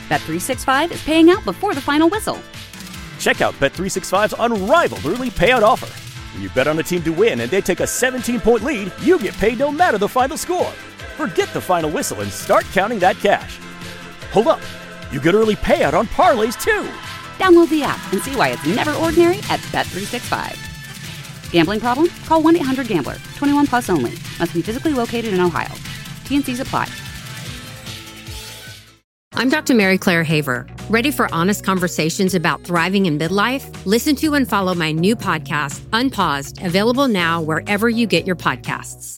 Bet365 is paying out before the final whistle. Check out Bet365's unrivaled early payout offer. When you bet on a team to win and they take a 17-point lead, you get paid no matter the final score. Forget the final whistle and start counting that cash. Hold up. You get early payout on parlays, too. Download the app and see why it's never ordinary at Bet365. Gambling problem? Call 1-800-GAMBLER. 21 plus only. Must be physically located in Ohio. T&Cs apply. I'm Dr. Mary Claire Haver. Ready for honest conversations about thriving in midlife? Listen to and follow my new podcast, Unpaused, available now wherever you get your podcasts.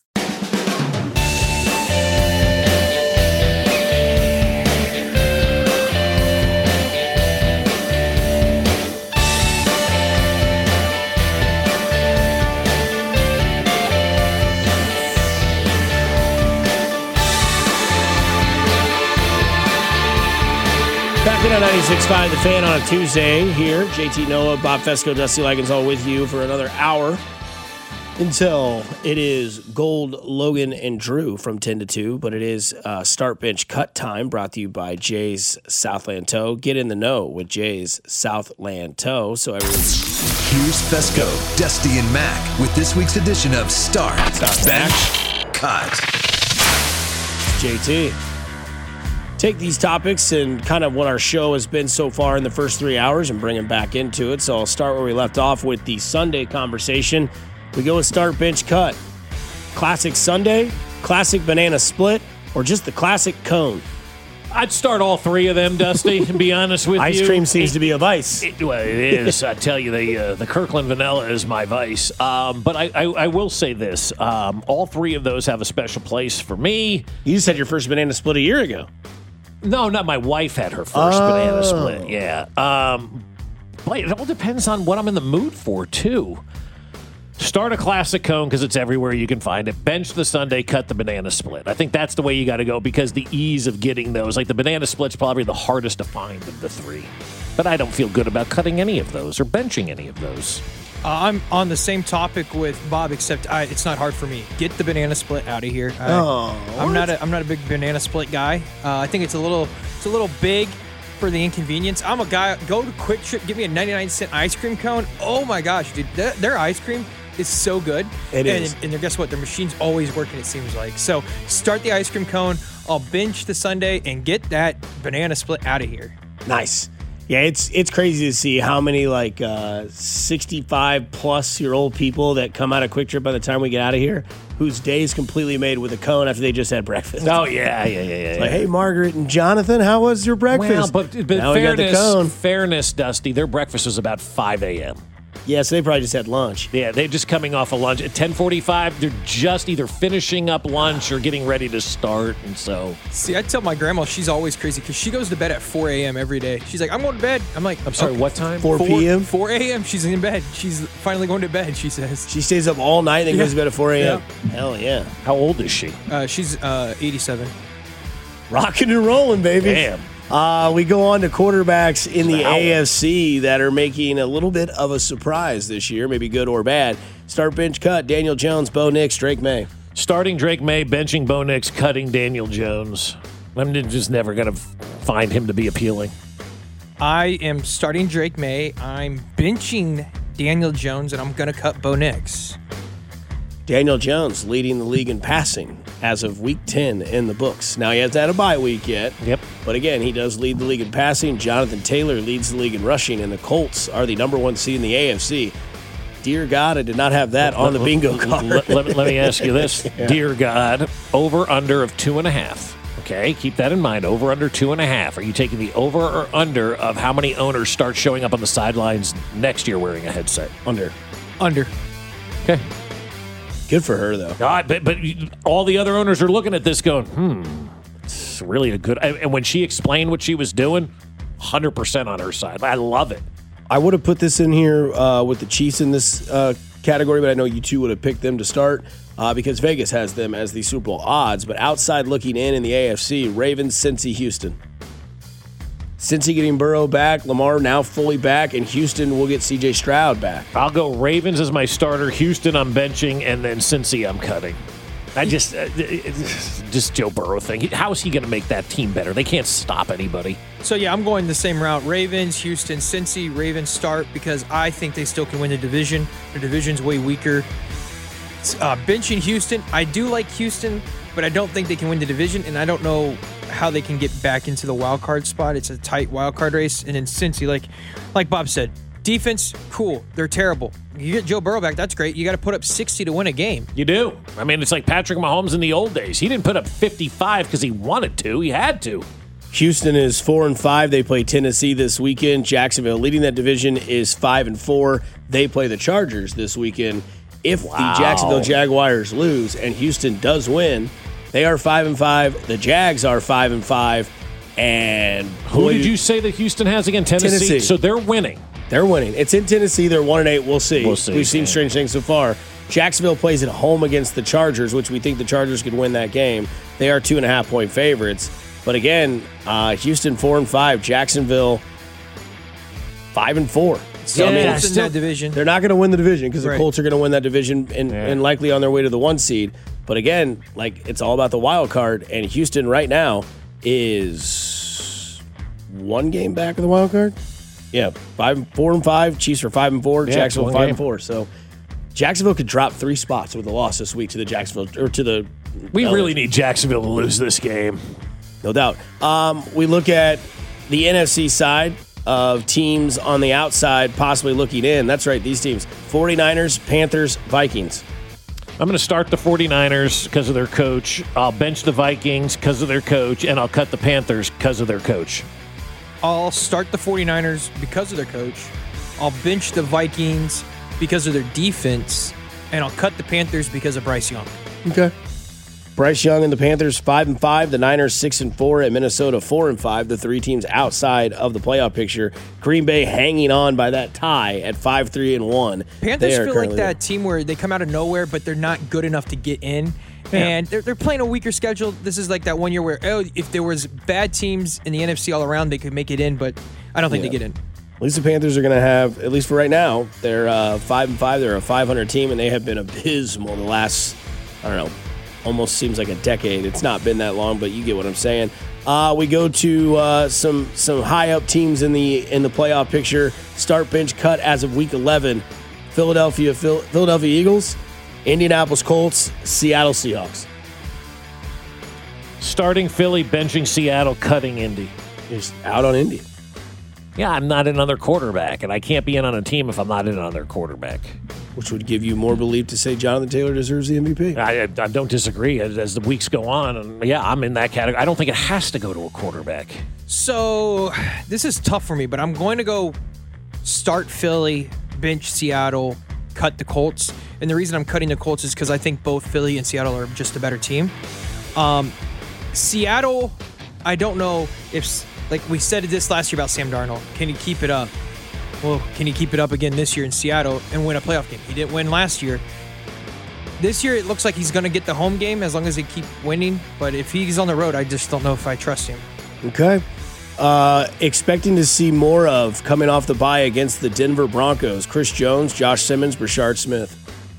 Back in on 96.5, The Fan on a Tuesday here. JT Noah, Bob Fesco, Dusty Likens all with you for another hour until it is Gold, Logan, and Drew from 10 to 2. But it is Start Bench Cut time brought to you by Jay's Southland Tow. Get in the know with Jay's Southland Tow. So Here's Fesco, Dusty, and Mac with this week's edition of Start Bench Cut. JT. Take these topics and kind of what our show has been so far in the first 3 hours and bring them back into it. So I'll start where we left off with the Sunday conversation. We go with Start Bench Cut. Classic Sunday, classic banana split, or just the classic cone? I'd start all three of them, Dusty, and be honest with you. Ice cream seems to be a vice. Well, it is. I tell you, the Kirkland vanilla is my vice. But I will say this. All three of those have a special place for me. You just had your first banana split a year ago. No, not my wife had her first banana split. Yeah. But it all depends on what I'm in the mood for, too. Start a classic cone because it's everywhere you can find it. Bench the Sunday, cut the banana split. I think that's the way you got to go because the ease of getting those. Like the banana split's probably the hardest to find of the three. But I don't feel good about cutting any of those or benching any of those. I'm on the same topic with Bob, except it's not hard for me. Get the banana split out of here. I'm not a big banana split guy. I think it's a little big for the inconvenience. I'm a guy. Go to Quick Trip, give me a 99-cent ice cream cone. Oh my gosh, dude, their ice cream is so good. It is. And guess what? Their machine's always working. It seems like. So start the ice cream cone. I'll bench the Sunday and get that banana split out of here. Nice. Yeah, it's crazy to see how many 65-plus-year-old people that come out of Quick Trip by the time we get out of here, whose day is completely made with a cone after they just had breakfast. Oh, yeah. It's like, hey, Margaret and Jonathan, how was your breakfast? Well, but now we got the cone. Fairness, Dusty, their breakfast was about 5 a.m. Yeah, so they probably just had lunch. Yeah, they're just coming off of lunch. At 10:45, they're just either finishing up lunch or getting ready to start, and so... See, I tell my grandma she's always crazy because she goes to bed at 4 a.m. every day. She's like, I'm going to bed. I'm like... I'm sorry, okay. What time? 4 p.m.? 4 a.m. She's in bed. She's finally going to bed, she says. She stays up all night and then goes to bed at 4 a.m. Yeah. Hell yeah. How old is she? She's 87. Rocking and rolling, baby. Damn. We go on to quarterbacks in the AFC that are making a little bit of a surprise this year, maybe good or bad. Start bench cut, Daniel Jones, Bo Nix, Drake May. Starting Drake May, benching Bo Nix, cutting Daniel Jones. I'm just never going to find him to be appealing. I am starting Drake May. I'm benching Daniel Jones, and I'm going to cut Bo Nix. Daniel Jones leading the league in passing as of week 10 in the books. Now, he hasn't had a bye week yet. Yep. But again, he does lead the league in passing. Jonathan Taylor leads the league in rushing, and the Colts are the number one seed in the AFC. Dear God, I did not have that on the bingo card. Let me ask you this. Yeah. Dear God, over-under of 2.5. Okay, keep that in mind. Over-under 2.5. Are you taking the over or under of how many owners start showing up on the sidelines next year wearing a headset? Under. Okay. Good for her, though. God, but all the other owners are looking at this going, it's really a good... And when she explained what she was doing, 100% on her side. I love it. I would have put this in here with the Chiefs in this category, but I know you two would have picked them to start because Vegas has them as the Super Bowl odds. But outside looking in the AFC, Ravens, Cincy, Houston. Cincy getting Burrow back, Lamar now fully back, and Houston will get C.J. Stroud back. I'll go Ravens as my starter, Houston I'm benching, and then Cincy I'm cutting. Just Joe Burrow thing. How is he going to make that team better? They can't stop anybody. So, yeah, I'm going the same route. Ravens, Houston, Cincy. Ravens start because I think they still can win the division. The division's way weaker. Benching Houston. I do like Houston, but I don't think they can win the division, and I don't know how they can get back into the wild card spot. It's a tight wild card race. And then Cincy, like Bob said, defense, cool. They're terrible. You get Joe Burrow back, that's great. You got to put up 60 to win a game. You do. I mean, it's like Patrick Mahomes in the old days. He didn't put up 55 because he wanted to. He had to. Houston is 4-5. They play Tennessee this weekend. Jacksonville leading that division is 5-4. They play the Chargers this weekend. If the Jacksonville Jaguars lose and Houston does win, they are 5-5. The Jags are 5-5. And who did you say that Houston has again? Tennessee. So they're winning. They're winning. It's in Tennessee. They're 1-8. We'll see. We've seen strange things so far. Jacksonville plays at home against the Chargers, which we think the Chargers could win that game. They are 2.5-point favorites. But again, Houston 4-5. Jacksonville 5-4. So, in that division. They're not going to win the division because the Colts are going to win that division and likely on their way to the 1 seed. But again, it's all about the wild card. And Houston right now is 1 game back of the wild card. Yeah, 4-5. Chiefs are 5-4. Yeah, Jacksonville 5-4. So Jacksonville could drop 3 spots with a loss this week to the Jacksonville or to the. We really need Jacksonville to lose this game, no doubt. We look at the NFC side of teams on the outside, possibly looking in. That's right. These teams: 49ers, Panthers, Vikings. I'm going to start the 49ers because of their coach. I'll bench the Vikings because of their coach, and I'll cut the Panthers because of their coach. I'll start the 49ers because of their coach. I'll bench the Vikings because of their defense, and I'll cut the Panthers because of Bryce Young. Okay. Bryce Young and the Panthers 5-5, the Niners 6-4, and Minnesota 4-5. The 3 teams outside of the playoff picture. Green Bay hanging on by that tie at 5-3-1. Panthers feel like that team where they come out of nowhere, but they're not good enough to get in. Yeah. And they're playing a weaker schedule. This is like that one year where, if there was bad teams in the NFC all around, they could make it in, but I don't think they get in. At least the Panthers are going to have, at least for right now, they're 5-5. They're a 500 team, and they have been abysmal the last, almost seems like a decade. It's not been that long, but you get what I'm saying. We go to some high up teams in the playoff picture. Start, bench, cut as of week 11. Philadelphia Eagles, Indianapolis Colts, Seattle Seahawks. Starting Philly, benching Seattle, cutting Indy. Just out on Indy. Yeah, I'm not another quarterback, and I can't be in on a team if I'm not in on their quarterback. Which would give you more belief to say Jonathan Taylor deserves the MVP. I don't disagree as the weeks go on. And yeah, I'm in that category. I don't think it has to go to a quarterback. So this is tough for me, but I'm going to go start Philly, bench Seattle, cut the Colts. And the reason I'm cutting the Colts is because I think both Philly and Seattle are just a better team. Seattle, I don't know if, like we said this last year about Sam Darnold, can he keep it up? Well, can he keep it up again this year in Seattle and win a playoff game? He didn't win last year. This year, it looks like he's going to get the home game as long as they keep winning. But if he's on the road, I just don't know if I trust him. Okay. Expecting to see more of coming off the bye against the Denver Broncos. Chris Jones, Josh Simmons, Brashard Smith.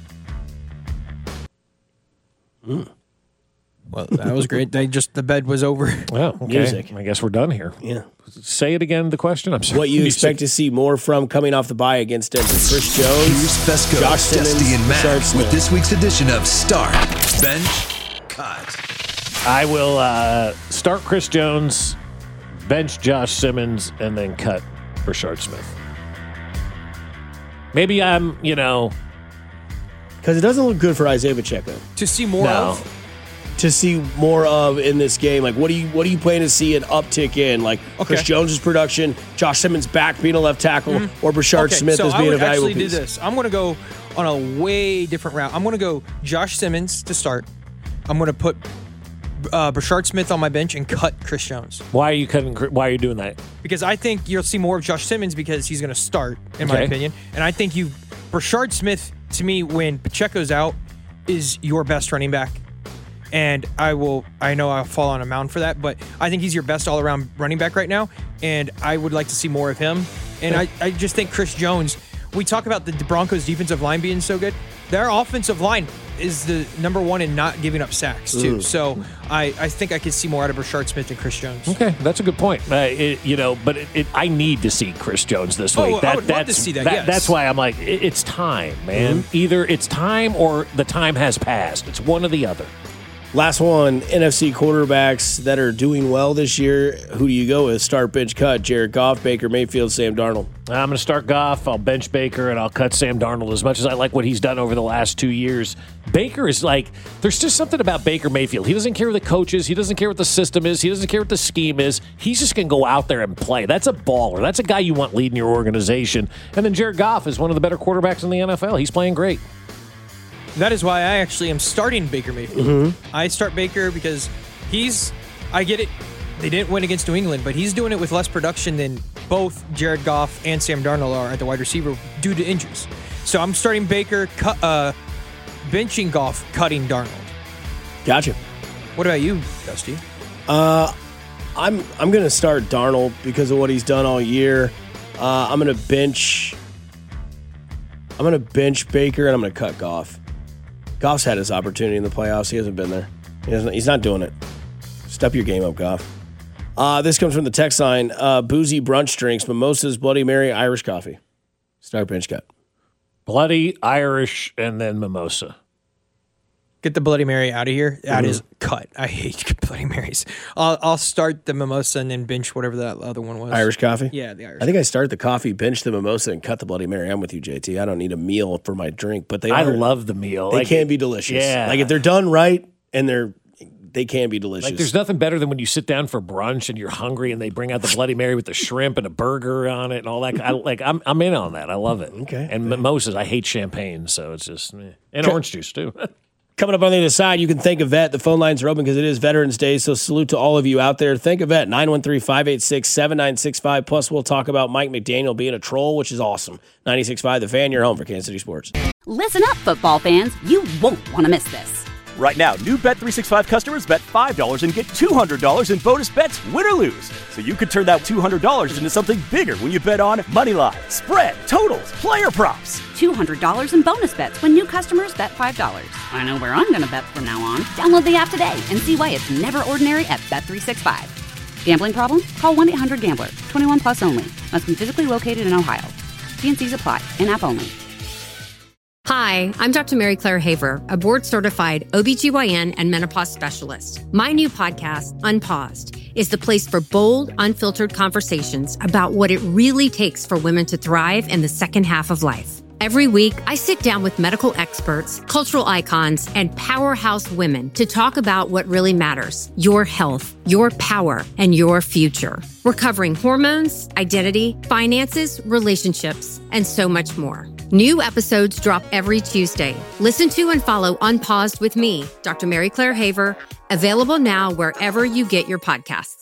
Well, that was great. The bed was over. Well, okay. Music. I guess we're done here. Yeah. Say it again, the question. I'm sorry. What you expect to see more from coming off the bye against Denver. Chris Jones, Here's Fesco, Josh Simmons, Dusty, and Mac Brashard Smith. with this week's edition of Start, Bench, Cut. I will start Chris Jones, bench Josh Simmons, and then cut Brashard Smith. Maybe I'm, because it doesn't look good for Isaiah Pacheco. To see more of? To see more of in this game, like what do you plan to see an uptick in, like Chris Jones' production, Josh Simmons back being a left tackle, or Brashard Smith as being a valuable piece? I would actually do this. I'm going to go on a way different route. I'm going to go Josh Simmons to start. I'm going to put Brashard Smith on my bench and cut Chris Jones. Why are you doing that? Because I think you'll see more of Josh Simmons because he's going to start, in my opinion. And I think Brashard Smith, to me, when Pacheco's out, is your best running back. And I know I'll fall on a mound for that, but I think he's your best all-around running back right now, and I would like to see more of him. And I just think Chris Jones, we talk about the Broncos' defensive line being so good. Their offensive line is the number one in not giving up sacks too. So I think I could see more out of Brashard Smith than Chris Jones. Okay, that's a good point. I need to see Chris Jones this week. I would love to see that. Yes. That's why I'm like, it's time, man. Either it's time or the time has passed. It's one or the other. Last one, NFC quarterbacks that are doing well this year. Who do you go with? Start, bench, cut. Jared Goff, Baker Mayfield, Sam Darnold. I'm going to start Goff. I'll bench Baker, and I'll cut Sam Darnold. As much as I like what he's done over the last 2 years, Baker is like, there's just something about Baker Mayfield. He doesn't care who the coach is. He doesn't care what the system is. He doesn't care what the scheme is. He's just going to go out there and play. That's a baller. That's a guy you want leading your organization. And then Jared Goff is one of the better quarterbacks in the NFL. He's playing great. That is why I actually am starting Baker Mayfield. I start Baker because I get it, they didn't win against New England, but he's doing it with less production than both Jared Goff and Sam Darnold are at the wide receiver due to injuries. So I'm starting Baker, benching Goff, cutting Darnold. Gotcha. What about you, Dusty? I'm going to start Darnold because of what he's done all year. I'm going to bench Baker, and I'm going to cut Goff. Goff's had his opportunity in the playoffs. He hasn't been there. He's not doing it. Step your game up, Goff. This comes from the text line. Boozy brunch drinks, mimosas, Bloody Mary, Irish coffee. Start, bench, cut. Bloody, Irish, and then mimosa. Get the Bloody Mary out of here. That is cut. I hate Bloody Marys. I'll start the mimosa and then bench whatever that other one was. Irish coffee? Yeah, the Irish. I think I start the coffee, bench the mimosa, and cut the Bloody Mary. I'm with you, JT. I don't need a meal for my drink, but I love the meal. They can be delicious. Yeah. Like if they're done right and they can be delicious. Like there's nothing better than when you sit down for brunch and you're hungry and they bring out the Bloody Mary with the shrimp and a burger on it and all that. I'm in on that. I love it. Okay. And mimosas, I hate champagne, so it's just and orange juice too. Coming up on the other side, you can thank a vet. The phone lines are open because it is Veterans Day, so salute to all of you out there. Thank a vet, 913-586-7965. Plus, we'll talk about Mike McDaniel being a troll, which is awesome. 96.5 The Fan, your home for Kansas City sports. Listen up, football fans. You won't want to miss this. Right now, new Bet365 customers bet $5 and get $200 in bonus bets, win or lose. So you could turn that $200 into something bigger when you bet on money line, spread, totals, player props. $200 in bonus bets when new customers bet $5. I know where I'm going to bet from now on. Download the app today and see why it's never ordinary at Bet365. Gambling problem? Call 1-800-GAMBLER. 21 plus only. Must be physically located in Ohio. T&Cs apply. In-app only. Hi, I'm Dr. Mary Claire Haver, a board-certified OBGYN and menopause specialist. My new podcast, Unpaused, is the place for bold, unfiltered conversations about what it really takes for women to thrive in the second half of life. Every week, I sit down with medical experts, cultural icons, and powerhouse women to talk about what really matters: your health, your power, and your future. We're covering hormones, identity, finances, relationships, and so much more. New episodes drop every Tuesday. Listen to and follow Unpaused with me, Dr. Mary Claire Haver, available now wherever you get your podcasts.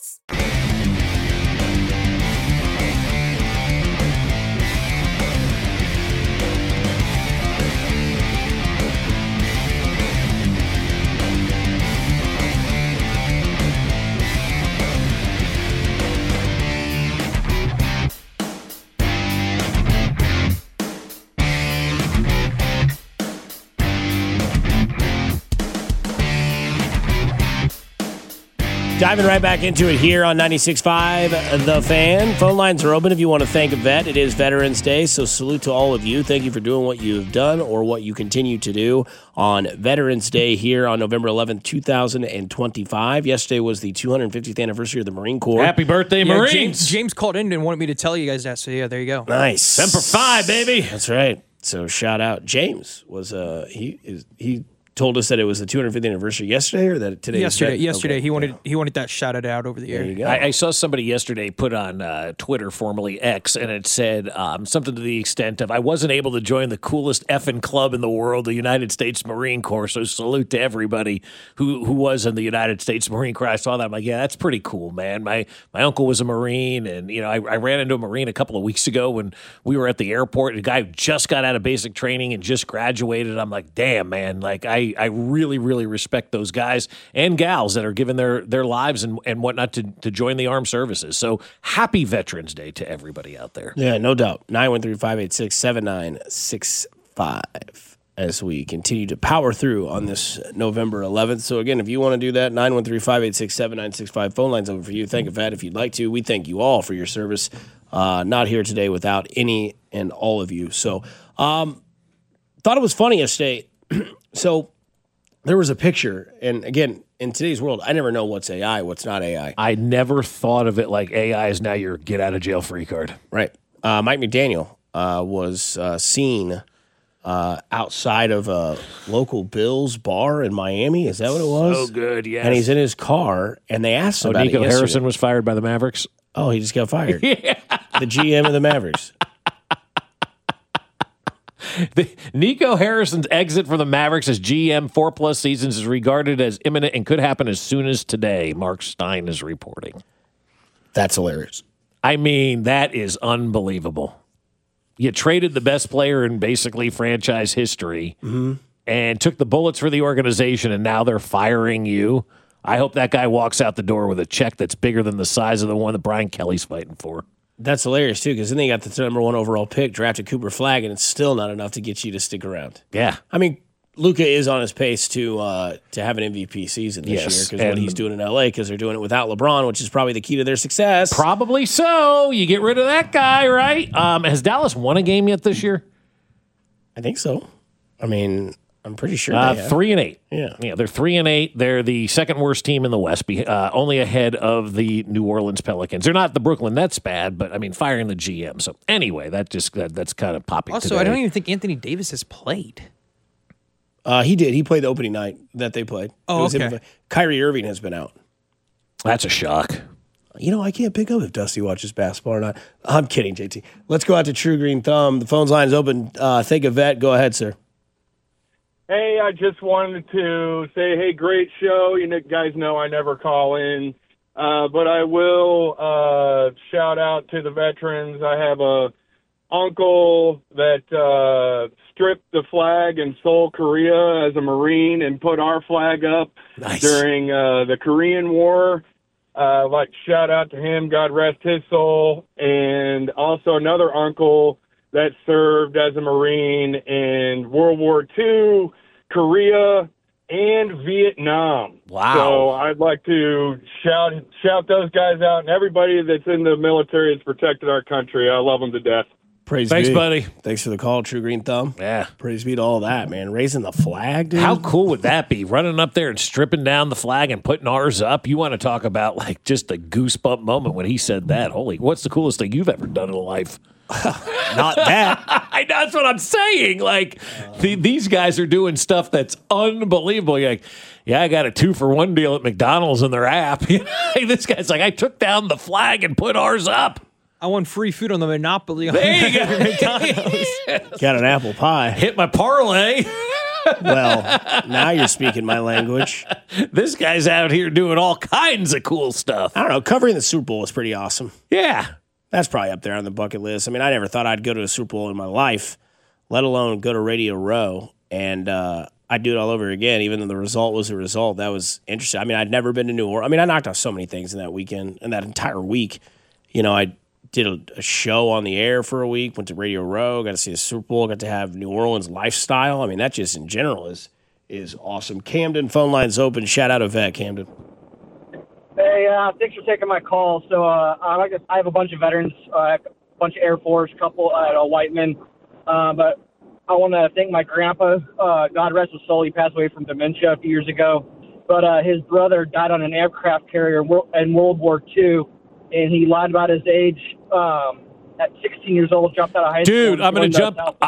Diving right back into it here on 96.5 The Fan. Phone lines are open if you want to thank a vet. It is Veterans Day, so salute to all of you. Thank you for doing what you've done or what you continue to do on Veterans Day here on November 11th, 2025. Yesterday was the 250th anniversary of the Marine Corps. Happy birthday, Marines! James called in and wanted me to tell you guys that, so yeah, there you go. Nice. Semper Fi, baby! That's right. So shout out. James was he told us that it was the 250th anniversary yesterday, or that today? Yesterday. Okay. He wanted that shouted out over the air. There you go. I saw somebody yesterday put on Twitter, formerly X, and it said something to the extent of, I wasn't able to join the coolest effing club in the world, the United States Marine Corps, so salute to everybody who was in the United States Marine Corps. I saw that. I'm like, yeah, that's pretty cool, man. My uncle was a Marine, and I ran into a Marine a couple of weeks ago when we were at the airport. A guy just got out of basic training and just graduated. I'm like, damn, man, like I really, really respect those guys and gals that are giving their lives and whatnot to join the armed services. So happy Veterans Day to everybody out there. Yeah, no doubt. 913-586-7965. as we continue to power through on this November 11th. So, again, if you want to do that, 913-586-7965. Phone line's open for you. Thank Yvette if you'd like to. We thank you all for your service. Not here today without any and all of you. So, thought it was funny yesterday. So, there was a picture, and again, in today's world, I never know what's AI, what's not AI. I never thought of it like AI is now your get-out-of-jail-free card. Right. Mike McDaniel was seen outside of a local Bills bar in Miami. Is that what it was? So good, yes. And he's in his car, and they asked him about Nico it yesterday. Harrison was fired by the Mavericks. Oh, he just got fired. Yeah. The GM of the Mavericks. Nico Harrison's exit from the Mavericks as GM 4+ seasons is regarded as imminent and could happen as soon as today, Mark Stein is reporting. That's hilarious. I mean, that is unbelievable. You traded the best player in basically franchise history and took the bullets for the organization, and now they're firing you. I hope that guy walks out the door with a check that's bigger than the size of the one that Brian Kelly's fighting for. That's hilarious, too, because then they got the number 1 overall pick, drafted Cooper Flagg, and it's still not enough to get you to stick around. Yeah. I mean, Luka is on his pace to have an MVP season this year because what he's doing in L.A., because they're doing it without LeBron, which is probably the key to their success. Probably so. You get rid of that guy, right? Has Dallas won a game yet this year? I think so. I mean, I'm pretty sure they have. 3-8. Yeah, they're 3-8. They're the second worst team in the West, only ahead of the New Orleans Pelicans. They're not the Brooklyn Nets bad, but I mean, firing the GM. So anyway, that's kind of popping. Also, today. I don't even think Anthony Davis has played. He did. He played the opening night that they played. Oh, okay. Kyrie Irving has been out. That's a shock. You know, I can't pick up if Dusty watches basketball or not. I'm kidding, JT. Let's go out to True Green Thumb. The phone's line is open. Think of Vet. Go ahead, sir. Hey, I just wanted to say, hey, great show. You guys know I never call in, but I will shout out to the veterans. I have a uncle that stripped the flag in Seoul, Korea as a Marine and put our flag up during the Korean War. Shout out to him, God rest his soul. And also another uncle that served as a Marine in World War II, Korea, and Vietnam. Wow. So I'd like to shout those guys out, and everybody that's in the military has protected our country. I love them to death. Thanks, buddy. Thanks for the call, True Green Thumb. Yeah. Praise be to all that, man. Raising the flag, dude. How cool would that be? Running up there and stripping down the flag and putting ours up. You want to talk about like just a goosebump moment when he said that. Holy, what's the coolest thing you've ever done in life? Not that. That's what I'm saying. Like, these guys are doing stuff that's unbelievable. You're like, yeah, I got a 2-for-1 deal at McDonald's in their app. This guy's like, I took down the flag and put ours up. I won free food on the Monopoly. There you go. McDonald's. Got an apple pie. Hit my parlay. Well, now you're speaking my language. This guy's out here doing all kinds of cool stuff. I don't know. Covering the Super Bowl was pretty awesome. Yeah. That's probably up there on the bucket list. I mean, I never thought I'd go to a Super Bowl in my life, let alone go to Radio Row. And I'd do it all over again, even though the result was the result. That was interesting. I mean, I'd never been to New Orleans. I mean, I knocked out so many things in that weekend, in that entire week. You know, I did a show on the air for a week, went to Radio Row, got to see the Super Bowl, got to have New Orleans lifestyle. I mean, that just in general is awesome. Camden, phone line's open. Shout out to Vet, Camden. Hey, thanks for taking my call. So I have a bunch of veterans, a bunch of Air Force, a couple at Whiteman. But I want to thank my grandpa. God rest his soul. He passed away from dementia a few years ago. But his brother died on an aircraft carrier in World War II, and he lied about his age. At 16 years old, jumped out of high school. Dude, I'm going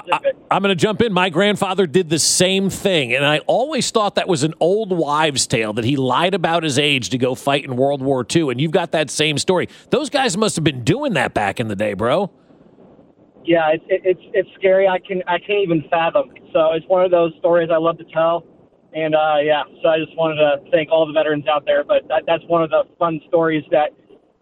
to jump in. My grandfather did the same thing, and I always thought that was an old wives' tale, that he lied about his age to go fight in World War II, and you've got that same story. Those guys must have been doing that back in the day, bro. Yeah, it's scary. I can't even fathom. So it's one of those stories I love to tell. And, so I just wanted to thank all the veterans out there. But that's one of the fun stories that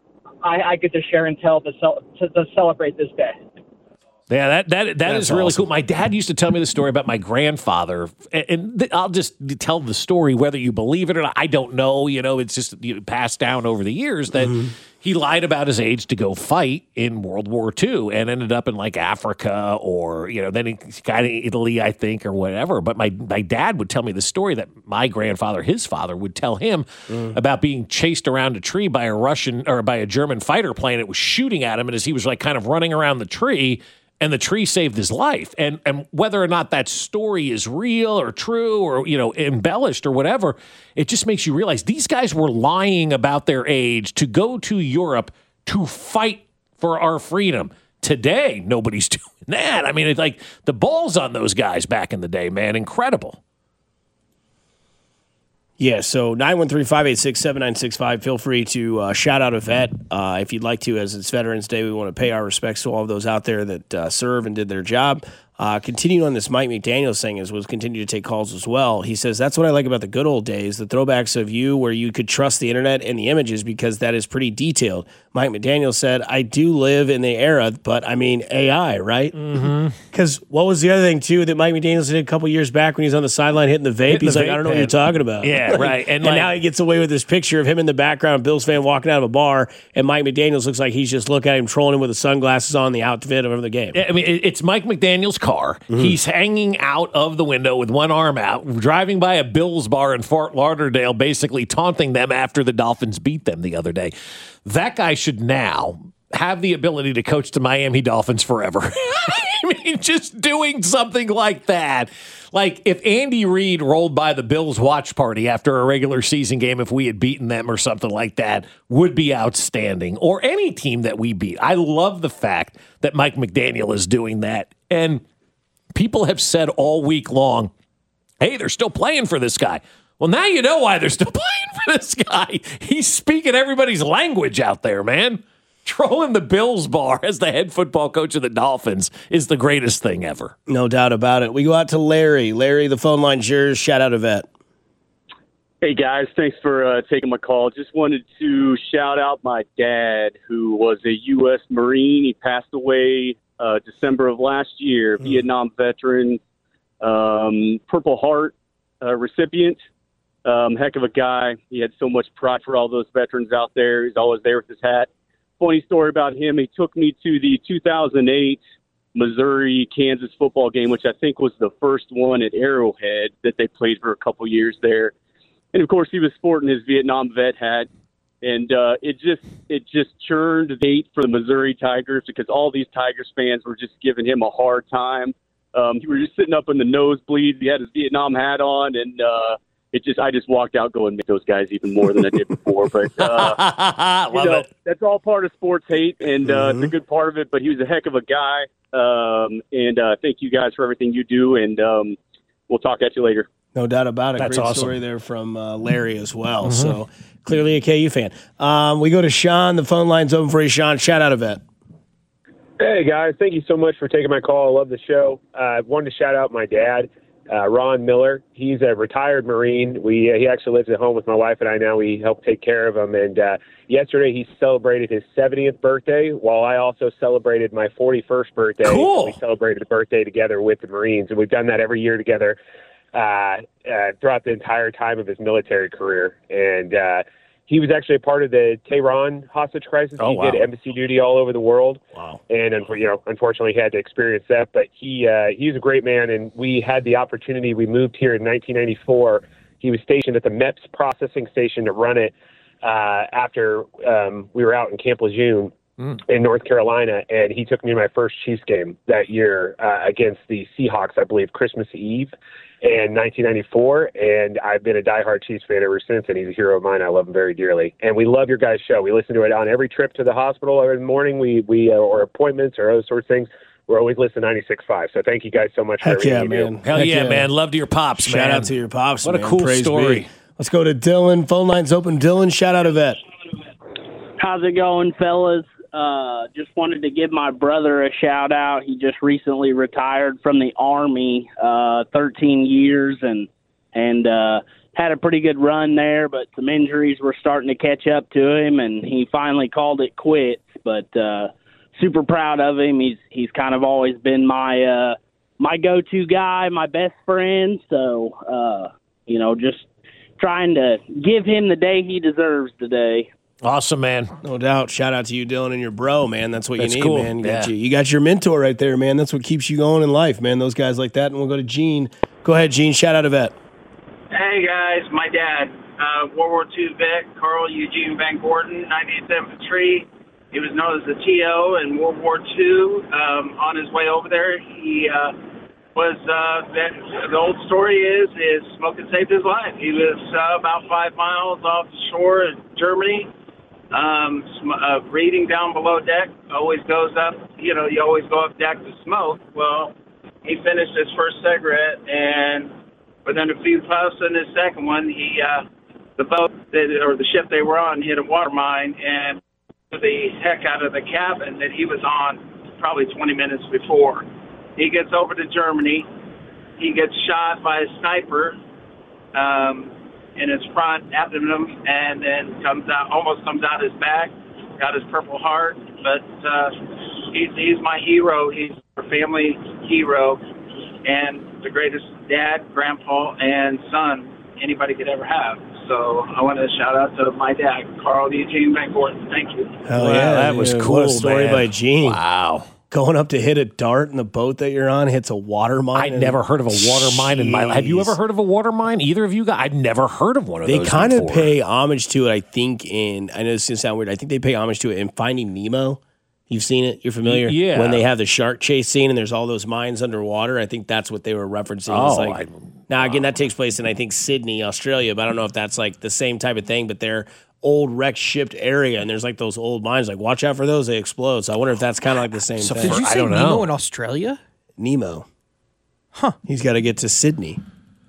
I get to share and tell to celebrate this day. Yeah, that is really cool. My dad used to tell me the story about my grandfather, and I'll just tell the story whether you believe it or not. I don't know. You know, it's just passed down over the years that he lied about his age to go fight in World War II and ended up in like Africa or, then he got in Italy, I think, or whatever. But my dad would tell me the story that my grandfather, his father, would tell him about being chased around a tree by a German fighter plane. It was shooting at him, and as he was like kind of running around the tree, and the tree saved his life. And whether or not that story is real or true or, embellished or whatever, it just makes you realize these guys were lying about their age to go to Europe to fight for our freedom. Today, nobody's doing that. I mean, it's like the balls on those guys back in the day, man. Incredible. Yeah, so 913-586-7965. Feel free to shout out a vet if you'd like to. As it's Veterans Day, we want to pay our respects to all of those out there that serve and did their job. Continuing on this Mike McDaniels thing, as we'll continue to take calls as well. He says, that's what I like about the good old days, the throwbacks of you where you could trust the internet and the images because that is pretty detailed. Mike McDaniels said, I do live in the era, but I mean AI, right? Because what was the other thing, too, that Mike McDaniels did a couple years back when he was on the sideline hitting the vape? He's like, I don't know what you're talking about. Yeah, right. And now he gets away with this picture of him in the background, Bills fan walking out of a bar, and Mike McDaniels looks like he's just looking at him, trolling him with the sunglasses on, the outfit of the game. I mean, it's Mike McDaniel's car. He's hanging out of the window with one arm out, driving by a Bills bar in Fort Lauderdale, basically taunting them after the Dolphins beat them the other day. That guy should now have the ability to coach the Miami Dolphins forever. I mean, just doing something like that. Like if Andy Reid rolled by the Bills watch party after a regular season game, if we had beaten them or something like that, would be outstanding. Or any team that we beat. I love the fact that Mike McDaniel is doing that. And people have said all week long, hey, they're still playing for this guy. Well, now you know why they're still playing for this guy. He's speaking everybody's language out there, man. Trolling the Bills bar as the head football coach of the Dolphins is the greatest thing ever. No doubt about it. We go out to Larry. Larry, the phone line's yours. Shout out a vet. Hey, guys. Thanks for taking my call. Just wanted to shout out my dad, who was a U.S. Marine. He passed away December of last year, Vietnam veteran, Purple Heart recipient. Heck of a guy. He had so much pride for all those veterans out there. He's always there with his hat. Funny story about him. He took me to the 2008 Missouri-Kansas football game, which I think was the first one at Arrowhead that they played for a couple years there. And, of course, he was sporting his Vietnam vet hat. And it just churned the date for the Missouri Tigers because all these Tigers fans were just giving him a hard time. He was just sitting up in the nosebleed. He had his Vietnam hat on, and I just walked out going, make those guys even more than I did before. But that's all part of sports hate, and it's a good part of it. But he was a heck of a guy, and thank you guys for everything you do. And we'll talk at you later. No doubt about it. That's Great awesome. Story there from Larry as well. So clearly a KU fan. We go to Sean. The phone line's open for you, Sean. Shout out a vet. Hey, guys. Thank you so much for taking my call. I love the show. I wanted to shout out my dad, Ron Miller. He's a retired Marine. He actually lives at home with my wife and I now. We help take care of him. And yesterday he celebrated his 70th birthday, while I also celebrated my 41st birthday. Cool. We celebrated the birthday together with the Marines, and we've done that every year together throughout the entire time of his military career. And he was actually a part of the Tehran hostage crisis. He did embassy duty all over the world. Wow. And unfortunately, he had to experience that. But he's a great man, and we had the opportunity. We moved here in 1994. He was stationed at the MEPS processing station to run it after we were out in Camp Lejeune in North Carolina, and he took me to my first Chiefs game that year against the Seahawks, I believe, Christmas Eve in 1994, and I've been a diehard Chiefs fan ever since, and he's a hero of mine. I love him very dearly. And we love your guys' show. We listen to it on every trip to the hospital every morning, or appointments or other sorts of things. We're always listening to 96.5. So thank you guys so much for everything you do. Hell yeah, man. Love to your pops, Shout man. Shout out to your pops, What man. a cool Praise story. be. Let's go to Dylan. Phone line's open. Dylan, shout out a vet. How's it going, fellas? Just wanted to give my brother a shout out. He just recently retired from the Army, 13 years, and had a pretty good run there, but some injuries were starting to catch up to him, and he finally called it quits. But super proud of him. He's kind of always been my go-to guy, my best friend. So just trying to give him the day he deserves today. Awesome, man. No doubt. Shout out to you, Dylan, and your bro, man. That's what That's you need, cool. man. Yeah. You got your mentor right there, man. That's what keeps you going in life, man. Those guys like that. And we'll go to Gene. Go ahead, Gene. Shout out to Vet. Hey guys, my dad, World War II vet, Carl Eugene Van Gordon, 98th Infantry. He was known as the TO in World War II. On his way over there, he the old story is smoking saved his life. He was about 5 miles off the shore in Germany, breathing down below deck. Always goes up, you always go up deck to smoke. Well, he finished his first cigarette, and within a few puffs in his second one, the boat or the ship they were on hit a water mine and the heck out of the cabin that he was on probably 20 minutes before. He gets over to Germany. He gets shot by a sniper in his front abdomen, and then almost comes out his back. Got his Purple Heart, but he's my hero. He's our family hero, and the greatest dad, grandpa, and son anybody could ever have. So I want to shout out to my dad, Carl Eugene Van Gordon. Thank you. Hell yeah, that was cool. What a story man. by Gene. Wow. Going up to hit a dart in the boat that you're on, hits a water mine. I'd never heard of a water mine in my life. Have you ever heard of a water mine? Either of you guys? I'd never heard of one of those. They kind of before. pay homage to it, I think, I know this is going to sound weird. I think they pay homage to it in Finding Nemo. You've seen it? You're familiar? Yeah. When they have the shark chase scene and there's all those mines underwater, I think that's what they were referencing. Now, again, that takes place in, I think, Sydney, Australia, but I don't know if that's like the same type of thing, but they're old wrecked shipped area, and there's like those old mines. Like, watch out for those; they explode. So I wonder if that's kind of like the same thing. Did you say Nemo in Australia? Nemo. Huh. He's got to get to Sydney.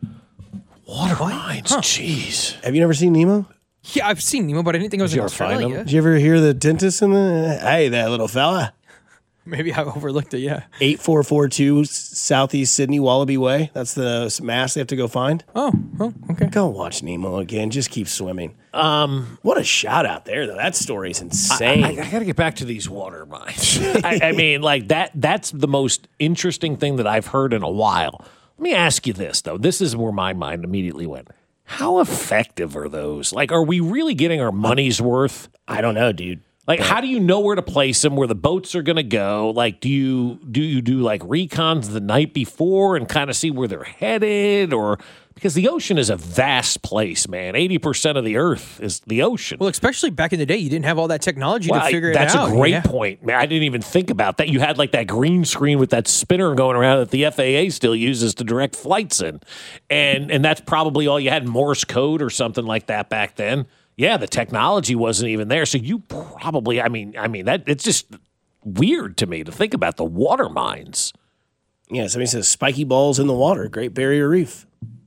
Water mines. Jeez. Have you never seen Nemo? Yeah, I've seen Nemo, but I didn't think it was in Australia. Did you ever hear the dentist in the? Hey, that little fella. Maybe I overlooked it. Yeah. 8442 Southeast Sydney, Wallaby Way. That's the mass they have to go find. Oh, okay. Go watch Nemo again. Just keep swimming. What a shout out there, though. That story's insane. I got to get back to these water mines. I mean, like that's the most interesting thing that I've heard in a while. Let me ask you this, though. This is where my mind immediately went. How effective are those? Like, are we really getting our money's worth? I don't know, dude. Like, how do you know where to place them, where the boats are going to go? Like, do you do like recons the night before and kind of see where they're headed? Or because the ocean is a vast place, man. 80% of the earth is the ocean. Well, especially back in the day, you didn't have all that technology to figure it out. That's a great point, man. I didn't even think about that. You had like that green screen with that spinner going around that the FAA still uses to direct flights in, and that's probably all you had, Morse code or something like that back then. Yeah, the technology wasn't even there. So you probably, I mean that it's just weird to me to think about the water mines. Yeah, somebody says spiky balls in the water, Great Barrier Reef.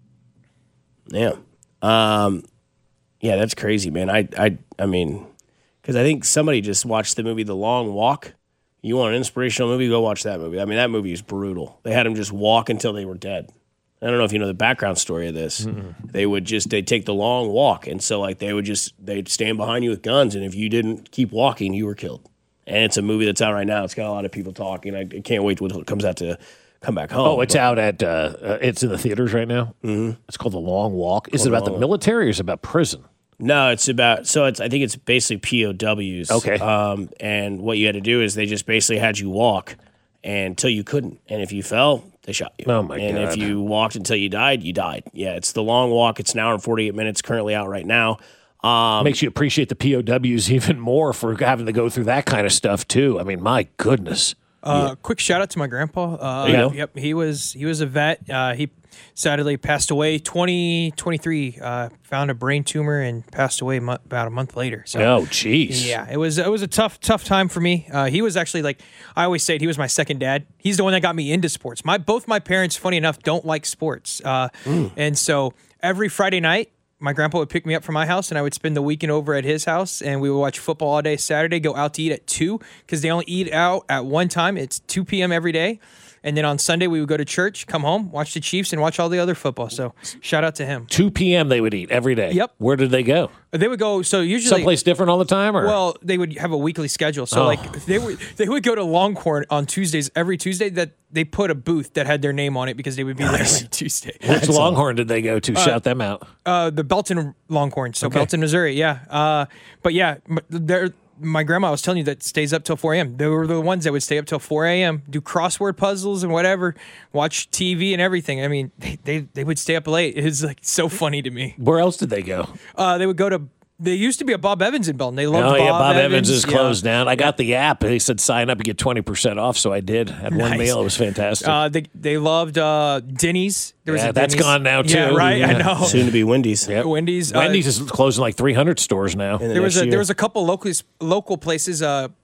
Yeah. Yeah, that's crazy, man. I mean, because I think somebody just watched the movie The Long Walk. You want an inspirational movie? Go watch that movie. I mean, that movie is brutal. They had them just walk until they were dead. I don't know if you know the background story of this. Mm-hmm. They'd take the long walk. And so like they'd stand behind you with guns. And if you didn't keep walking, you were killed. And it's a movie that's out right now. It's got a lot of people talking. I can't wait till it comes out to come back home. Oh, it's out at, it's in the theaters right now. Mm-hmm. It's called The Long Walk. Is it about the military or is it about prison? No, it's about, I think it's basically POWs. Okay. And what you had to do is they just basically had you walk until you couldn't. And if you fell, they shot you. Oh, my God. And if you walked until you died, you died. Yeah, it's The Long Walk. It's an hour and 48 minutes, currently out right now. Makes you appreciate the POWs even more for having to go through that kind of stuff, too. I mean, my goodness. Quick shout out to my grandpa. There you go. Yep, he was a vet. He sadly passed away 2023. Found a brain tumor and passed away about a month later. So, oh, jeez. Yeah, it was a tough time for me. He was actually, like I always say, he was my second dad. He's the one that got me into sports. Both my parents, funny enough, don't like sports, and so every Friday night, my grandpa would pick me up from my house, and I would spend the weekend over at his house, and we would watch football all day Saturday, go out to eat at 2, because they only eat out at one time. It's 2 p.m. every day. And then on Sunday, we would go to church, come home, watch the Chiefs, and watch all the other football. So shout out to him. 2 p.m. they would eat every day. Yep. Where did they go? They would go, so usually... Someplace different all the time? Or? Well, they would have a weekly schedule. So, they would go to Longhorn on Tuesdays. Every Tuesday, that they put a booth that had their name on it because they would be there every Tuesday. Which Longhorn did they go to? Shout them out. The Belton Longhorn. So Belton, Missouri, yeah. But yeah, my grandma was telling you that stays up till 4 a.m. They were the ones that would stay up till 4 a.m., do crossword puzzles and whatever, watch TV and everything. I mean, they would stay up late. It was like so funny to me. Where else did they go? They would go to... There used to be a Bob Evans in Belton. They loved Bob Evans is closed down. I got the app. They said sign up and get 20% off, so I did. Had one meal. It was fantastic. They loved Denny's. There was a that's Denny's. gone now, too. Yeah, right? Yeah. I know. Soon to be Wendy's. Yep. Wendy's. Wendy's is closing like 300 stores now. There was a couple local places.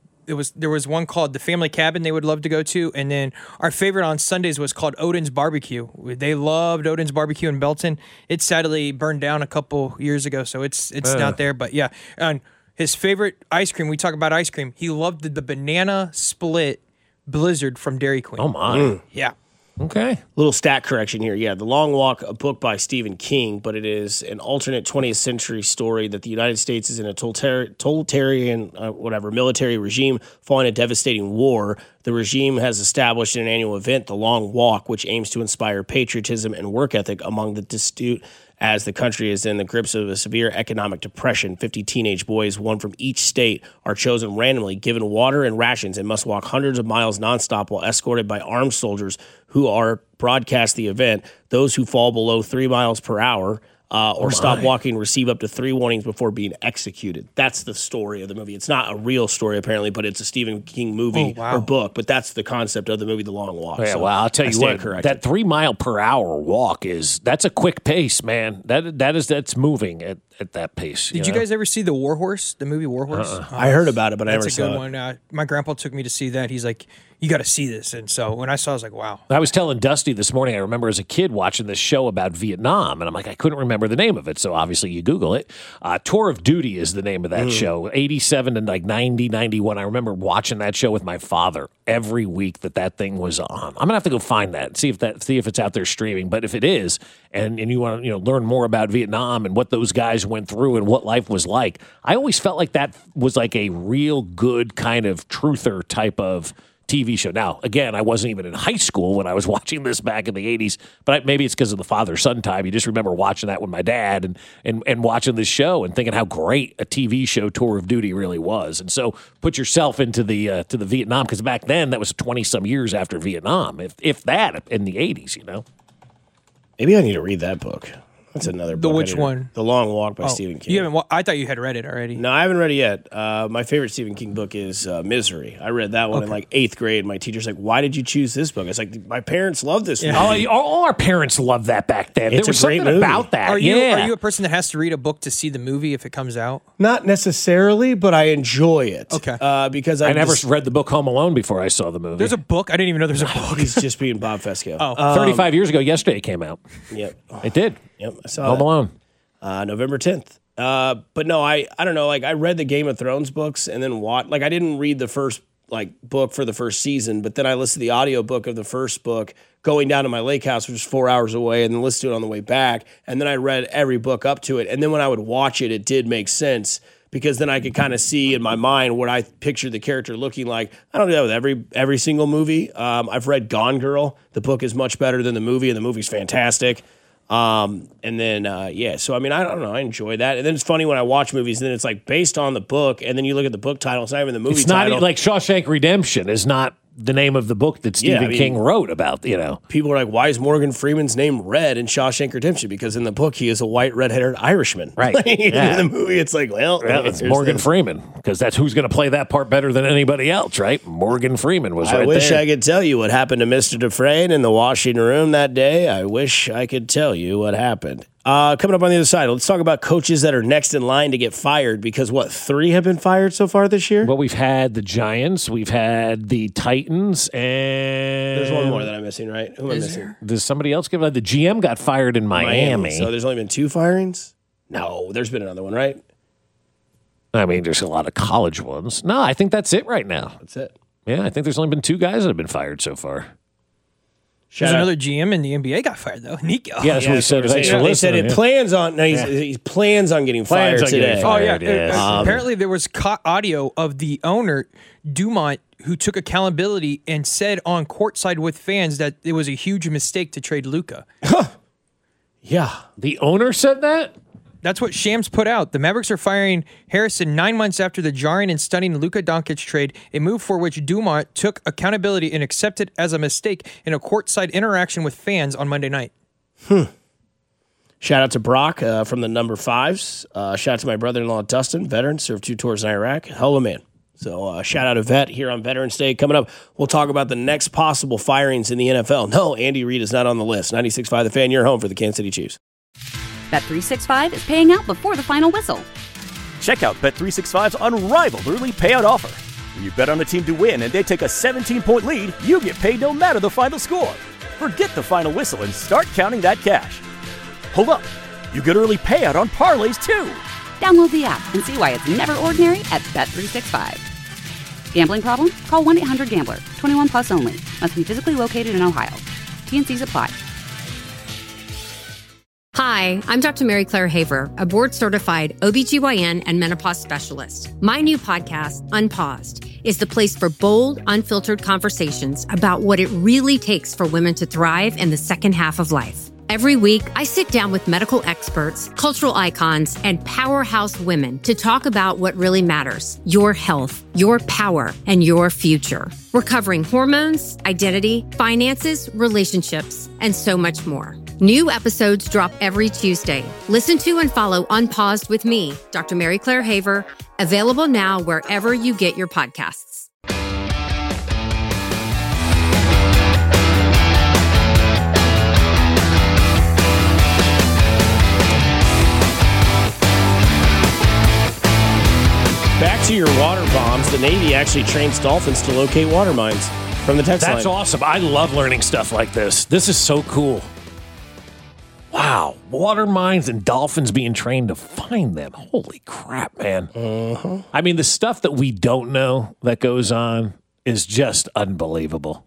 There was one called the Family Cabin they would love to go to, and then our favorite on Sundays was called Odin's Barbecue. They loved Odin's Barbecue in Belton. It sadly burned down a couple years ago, so it's not there. But yeah, and his favorite ice cream. We talk about ice cream. He loved the banana split Blizzard from Dairy Queen. Oh my, yeah. Okay. Little stat correction here. Yeah, The Long Walk, a book by Stephen King, but it is an alternate 20th century story that the United States is in a totalitarian, military regime following a devastating war. The regime has established an annual event, The Long Walk, which aims to inspire patriotism and work ethic among the destitute as the country is in the grips of a severe economic depression. 50 teenage boys, one from each state, are chosen randomly, given water and rations, and must walk hundreds of miles nonstop while escorted by armed soldiers who are broadcast the event. Those who fall below 3 miles per hour or stop walking receive up to 3 warnings before being executed. That's the story of the movie. It's not a real story, apparently, but it's a Stephen King movie or book. But that's the concept of the movie, The Long Walk. Yeah, well, I'll tell you what, that 3 mile per hour walk that's a quick pace, man. That's moving at that pace. Did you guys ever see The War Horse, the movie War Horse? I heard about it, but I never saw it. That's a good one. My grandpa took me to see that. He's like, you got to see this. And so when I saw it, I was like, wow. I was telling Dusty this morning, I remember as a kid watching this show about Vietnam, and I'm like, I couldn't remember the name of it. So obviously you Google it. Tour of Duty is the name of that show. 87 to like 90, 91. I remember watching that show with my father every week that thing was on. I'm going to have to go find that, see if it's out there streaming. But if it is, and you want to learn more about Vietnam and what those guys went through and what life was like, I always felt like that was like a real good kind of truther type of TV show. Now, again, I wasn't even in high school when I was watching this back in the 80s, but maybe it's because of the father-son time. You just remember watching that with my dad and watching this show and thinking how great a TV show Tour of Duty really was. And so put yourself into the Vietnam, because back then that was 20-some years after Vietnam, if that, in the 80s, Maybe I need to read that book. That's another book. Which one? The Long Walk by Stephen King. You haven't, I thought you had read it already. No, I haven't read it yet. My favorite Stephen King book is Misery. I read that one in like 8th grade. My teacher's like, why did you choose this book? It's like, my parents love this movie. All our parents loved that back then. It's there was a great something movie. about that. Are you a person that has to read a book to see the movie if it comes out? Not necessarily, but I enjoy it. Okay. Because I never read the book Home Alone before I saw the movie. There's a book? I didn't even know there's a book. He's just being Bob Fesco. 35 years ago yesterday it came out. Yep. It did. Yep. I saw Home Alone. November 10th. But no, I don't know. Like, I read the Game of Thrones books and then I didn't read the first book for the first season, but then I listened to the audiobook of the first book going down to my lake house, which was 4 hours away, and then listened to it on the way back. And then I read every book up to it. And then when I would watch it, it did make sense, because then I could kind of see in my mind what I pictured the character looking like. I don't do that with every single movie. I've read Gone Girl. The book is much better than the movie, and the movie's fantastic. So I mean, I don't know. I enjoy that. And then it's funny when I watch movies and then it's like based on the book, and then you look at the book title, it's not even the movie title. It's not like Shawshank Redemption is not the name of the book that Stephen King wrote about, People are like, why is Morgan Freeman's name Red in Shawshank Redemption? Because in the book, he is a white, red-haired Irishman. Right. In the movie, it's like, it's Morgan Freeman, because that's who's going to play that part better than anybody else, right? Morgan Freeman was right there. I wish I could tell you what happened to Mr. Dufresne in the washing room that day. I wish I could tell you what happened. Coming up on the other side, let's talk about coaches that are next in line to get fired, because 3 have been fired so far this year? Well, we've had the Giants, we've had the Titans, and there's one more that I'm missing, right? Who am I missing? Does somebody else give? The GM got fired in Miami. So there's only been 2 firings? No, there's been another one, right? I mean, there's a lot of college ones. No, I think that's it right now. That's it. Yeah, I think there's only been 2 guys that have been fired so far. There's another GM in the NBA got fired though. Nico. Yeah, that's what he said. They said it plans on. No, he plans on getting fired today. Apparently, there was audio of the owner Dumont who took accountability and said on courtside with fans that it was a huge mistake to trade Luka. Yeah, the owner said that. That's what Shams put out. The Mavericks are firing Harrison 9 months after the jarring and stunning Luka Doncic trade, a move for which Dumont took accountability and accepted as a mistake in a courtside interaction with fans on Monday night. Shout out to Brock from the number 5s. Shout out to my brother-in-law, Dustin, veteran, served 2 tours in Iraq. Hell of a man. So shout out to Vet here on Veterans Day. Coming up, we'll talk about the next possible firings in the NFL. No, Andy Reid is not on the list. 96.5 The Fan, your home for the Kansas City Chiefs. Bet365 is paying out before the final whistle. Check out Bet365's unrivaled early payout offer. When you bet on a team to win and they take a 17-point lead, you get paid no matter the final score. Forget the final whistle and start counting that cash. Hold up. You get early payout on parlays, too. Download the app and see why it's never ordinary at Bet365. Gambling problem? Call 1-800-GAMBLER. 21 plus only. Must be physically located in Ohio. T&Cs apply. Hi, I'm Dr. Mary Claire Haver, a board-certified OBGYN and menopause specialist. My new podcast, Unpaused, is the place for bold, unfiltered conversations about what it really takes for women to thrive in the second half of life. Every week, I sit down with medical experts, cultural icons, and powerhouse women to talk about what really matters: your health, your power, and your future. We're covering hormones, identity, finances, relationships, and so much more. New episodes drop every Tuesday. Listen to and follow Unpaused with me, Dr. Mary Claire Haver, available now wherever you get your podcasts. Back to your water bombs. The Navy actually trains dolphins to locate water mines from the text line. That's awesome. I love learning stuff like this. This is so cool. Wow. Water mines and dolphins being trained to find them. Holy crap, man. I mean, the stuff that we don't know that goes on is just unbelievable.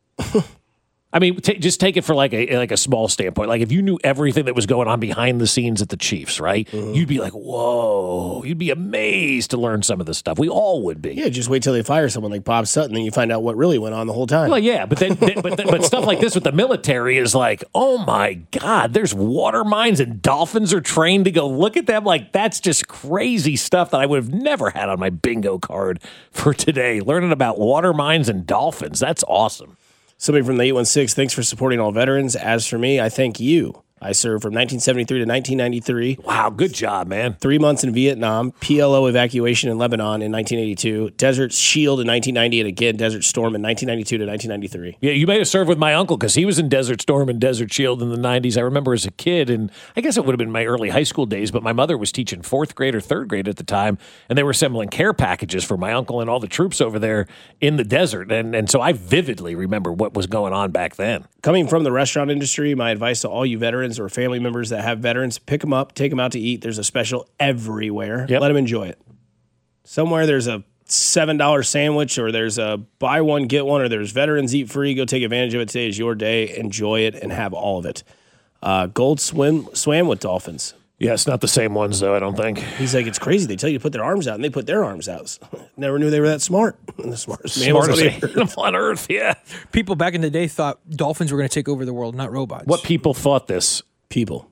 I mean, just take it for like a small standpoint. Like if you knew everything that was going on behind the scenes at the Chiefs, right? You'd be like, whoa. You'd be amazed to learn some of this stuff. We all would be. Yeah, just wait till they fire someone like Bob Sutton, then you find out what really went on the whole time. Well, yeah, but but stuff like this with the military is like, oh my God, there's water mines and dolphins are trained to go look at them. Like that's just crazy stuff that I would have never had on my bingo card for today. Learning about water mines and dolphins. That's awesome. Somebody from the 816, thanks for supporting all veterans. As for me, I thank you. I served from 1973 to 1993. Wow, good job, man. 3 months in Vietnam, PLO evacuation in Lebanon in 1982, Desert Shield in 1990, and again, Desert Storm in 1992 to 1993. Yeah, you may have served with my uncle because he was in Desert Storm and Desert Shield in the 90s. I remember as a kid, and I guess it would have been my early high school days, but my mother was teaching 4th grade or 3rd grade at the time, and they were assembling care packages for my uncle and all the troops over there in the desert. And so I vividly remember what was going on back then. Coming from the restaurant industry, my advice to all you veterans or family members that have veterans, pick them up, take them out to eat. There's a special everywhere. Let them enjoy it. Somewhere there's a $7 sandwich, or there's a buy one, get one, or there's veterans eat free. Go take advantage of it. Today is your day. Enjoy it and have all of it. Gold swam with dolphins. Yeah, it's not the same ones, though, I don't think. He's like, it's crazy. They tell you to put their arms out, and they put their arms out. Never knew they were that smart. The smartest animals on Earth, yeah. People back in the day thought dolphins were going to take over the world, not robots. What people thought this? People.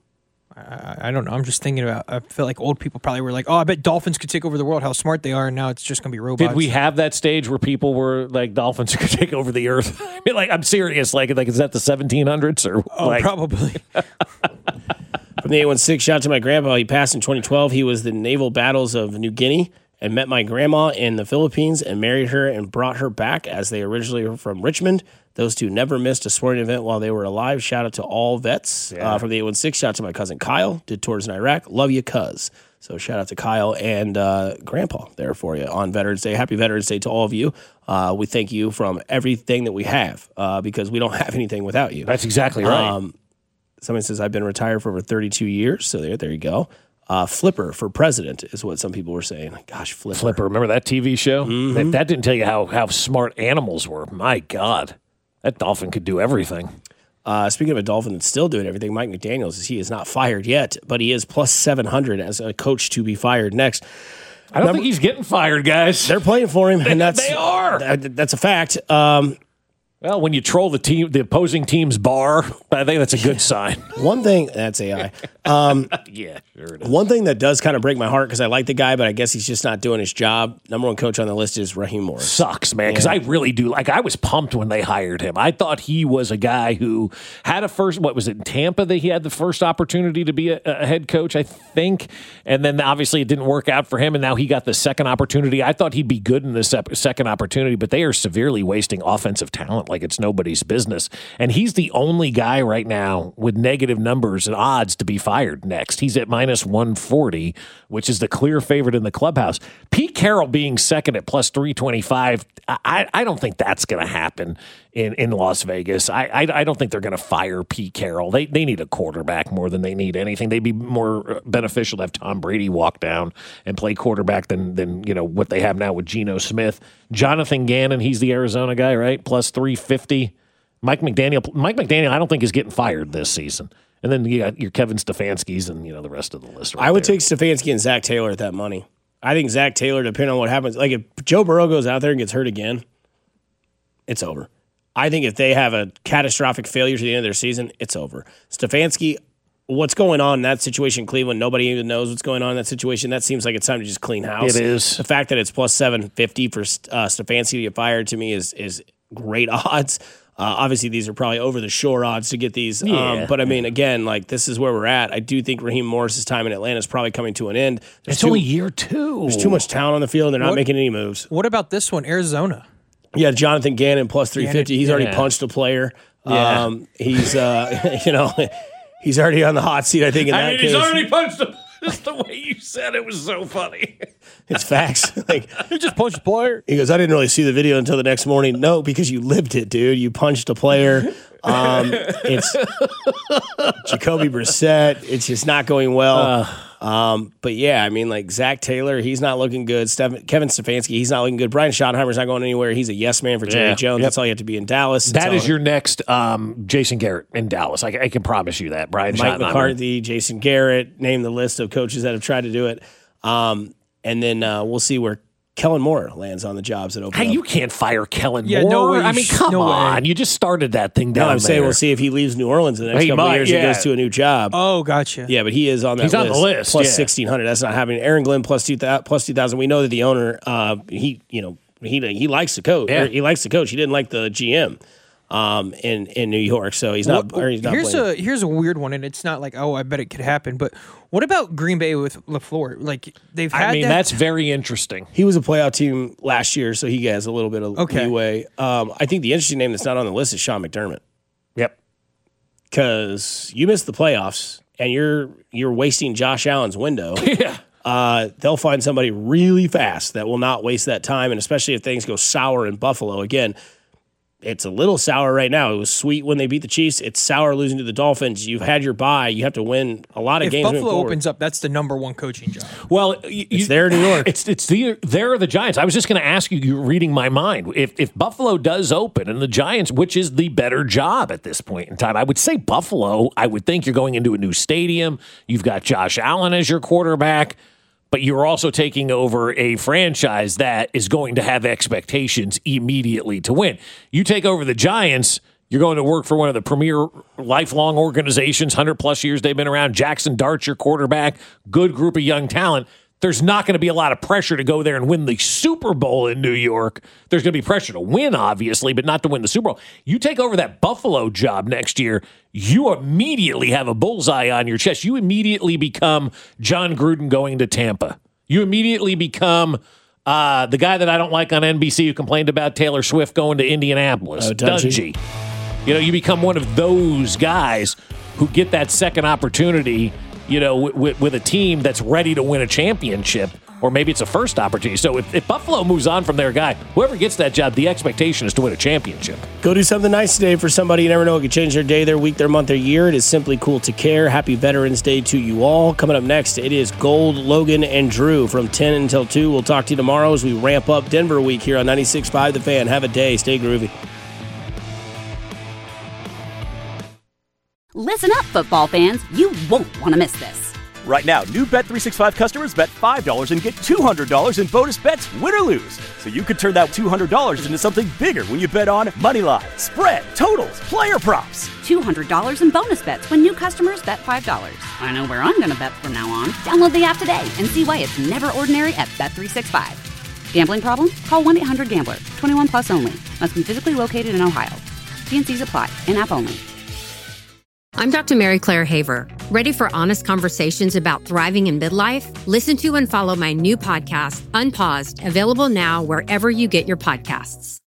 I don't know. I'm just thinking about, I feel like old people probably were like, oh, I bet dolphins could take over the world, how smart they are, and now it's just going to be robots. Did we have that stage where people were like, dolphins could take over the Earth? I mean, like, I'm serious. Like, is that the 1700s? Or probably. From the 816, shout out to my grandpa. He passed in 2012. He was the naval battles of New Guinea and met my grandma in the Philippines and married her and brought her back, as they originally were from Richmond. Those two never missed a sporting event while they were alive. Shout out to all vets. From the 816, shout out to my cousin Kyle. Did tours in Iraq. Love you, cuz. So shout out to Kyle and Grandpa there for you on Veterans Day. Happy Veterans Day to all of you. We thank you from everything that we have because we don't have anything without you. That's exactly right. Somebody says, I've been retired for over 32 years. So there you go. Flipper for president is what some people were saying. Gosh, Flipper. Remember that TV show? That didn't tell you how smart animals were. My God. That dolphin could do everything. Speaking of a Dolphin that's still doing everything, Mike McDaniels, he is not fired yet, but he is plus 700 as a coach to be fired next. I don't think he's getting fired, guys. They're playing for him, and they are. That's a fact. Well, when you troll the opposing team's bar, I think that's a good sign. One thing, that's AI. Yeah, sure it is. One thing that does kind of break my heart, because I like the guy, but I guess he's just not doing his job. Number one coach on the list is Raheem Morris. Sucks, man, because I really do. Like, I was pumped when they hired him. I thought he was a guy who had what was it, in Tampa that he had the first opportunity to be a head coach, I think. And then obviously it didn't work out for him, and now he got the second opportunity. I thought he'd be good in this second opportunity, but they are severely wasting offensive talent like it's nobody's business. And he's the only guy right now with negative numbers and odds to be fired next. He's at minus 140, which is the clear favorite in the clubhouse. Pete Carroll being second at plus 325, I don't think that's going to happen in Las Vegas. I don't think they're going to fire Pete Carroll. They need a quarterback more than they need anything. They'd be more beneficial to have Tom Brady walk down and play quarterback than what they have now with Geno Smith. Jonathan Gannon, he's the Arizona guy, right? Plus 350. Mike McDaniel, I don't think is getting fired this season. And then you got your Kevin Stefanski's and the rest of the list. I would take Stefanski and Zach Taylor at that money. I think Zach Taylor, depending on what happens, like if Joe Burrow goes out there and gets hurt again, it's over. I think if they have a catastrophic failure to the end of their season, it's over. Stefanski, what's going on in that situation in Cleveland, nobody even knows what's going on in that situation. That seems like it's time to just clean house. It is. The fact that it's plus 750 for Stefanski to get fired to me is great odds. Obviously, these are probably over-the-shore odds to get these. Yeah. But, I mean, again, like this is where we're at. I do think Raheem Morris's time in Atlanta is probably coming to an end. It's only year 2. There's too much talent on the field, and they're not making any moves. What about this one, Arizona? Yeah, Jonathan Gannon plus 350. He's already punched a player. Yeah. He's, he's already on the hot seat, I think, in that case. He's already punched him. Just the way you said it was so funny. It's facts. Like he just punched a player. He goes, I didn't really see the video until the next morning. No, because you lived it, dude. You punched a player. It's Jacoby Brissett. It's just not going well. But yeah, I mean, like Zach Taylor, he's not looking good. Kevin Stefanski, he's not looking good. Brian Schottenheimer's not going anywhere. He's a yes man for Jerry Jones. Yep. That's all you have to be in Dallas. That is your next Jason Garrett in Dallas. I can promise you that. Brian Mike Schottenheimer. McCarthy, Jason Garrett, name the list of coaches that have tried to do it. And then we'll see where Kellen Moore lands on the jobs that open up. You can't fire Kellen Moore. No way. I mean, come on. You just started that thing down I'm saying we'll see if he leaves New Orleans in the next couple of years and goes to a new job. Oh, gotcha. Yeah, but he is on that list. He's on the list. Plus 1,600. That's not happening. Aaron Glenn plus 2,000. We know that the owner, he likes to coach. Yeah. He likes to coach. He didn't like the GM in New York, so he's not playing. Here's a weird one, and it's not like, oh, I bet it could happen, but what about Green Bay with LaFleur? Like they've had that's very interesting. He was a playoff team last year, so he has a little bit of leeway. I think the interesting name that's not on the list is Sean McDermott. Yep. Because you missed the playoffs and you're wasting Josh Allen's window. Yeah. They'll find somebody really fast that will not waste that time, and especially if things go sour in Buffalo. Again, it's a little sour right now. It was sweet when they beat the Chiefs. It's sour losing to the Dolphins. You've had your bye. You have to win a lot of games. If Buffalo opens up, that's the number one coaching job. Well, it's there in New York. They're the Giants. I was just going to ask you. You're reading my mind. If Buffalo does open and the Giants, which is the better job at this point in time, I would say Buffalo. I would think you're going into a new stadium. You've got Josh Allen as your quarterback. But you're also taking over a franchise that is going to have expectations immediately to win. You take over the Giants, you're going to work for one of the premier lifelong organizations, 100-plus years they've been around. Jackson Dart, your quarterback, good group of young talent. There's not going to be a lot of pressure to go there and win the Super Bowl in New York. There's going to be pressure to win, obviously, but not to win the Super Bowl. You take over that Buffalo job next year, you immediately have a bullseye on your chest. You immediately become John Gruden going to Tampa. You immediately become the guy that I don't like on NBC who complained about Taylor Swift going to Indianapolis, Dungy. You become one of those guys who get that second opportunity, with a team that's ready to win a championship, or maybe it's a first opportunity. So if Buffalo moves on from their guy, whoever gets that job, the expectation is to win a championship. Go do something nice today for somebody. You never know. It could change their day, their week, their month, their year. It is simply cool to care. Happy Veterans Day to you all. Coming up next, it is Gold, Logan, and Drew from 10 until 2. We'll talk to you tomorrow as we ramp up Denver week here on 96.5 The Fan. Have a day. Stay groovy. Listen up, football fans. You won't want to miss this. Right now, new Bet365 customers bet $5 and get $200 in bonus bets, win or lose. So you could turn that $200 into something bigger when you bet on moneyline, spread, totals, player props. $200 in bonus bets when new customers bet $5. I know where I'm going to bet from now on. Download the app today and see why it's never ordinary at Bet365. Gambling problem? Call 1-800-GAMBLER. 21 plus only. Must be physically located in Ohio. T&Cs apply. In-app only. I'm Dr. Mary Claire Haver. Ready for honest conversations about thriving in midlife? Listen to and follow my new podcast, Unpaused, available now wherever you get your podcasts.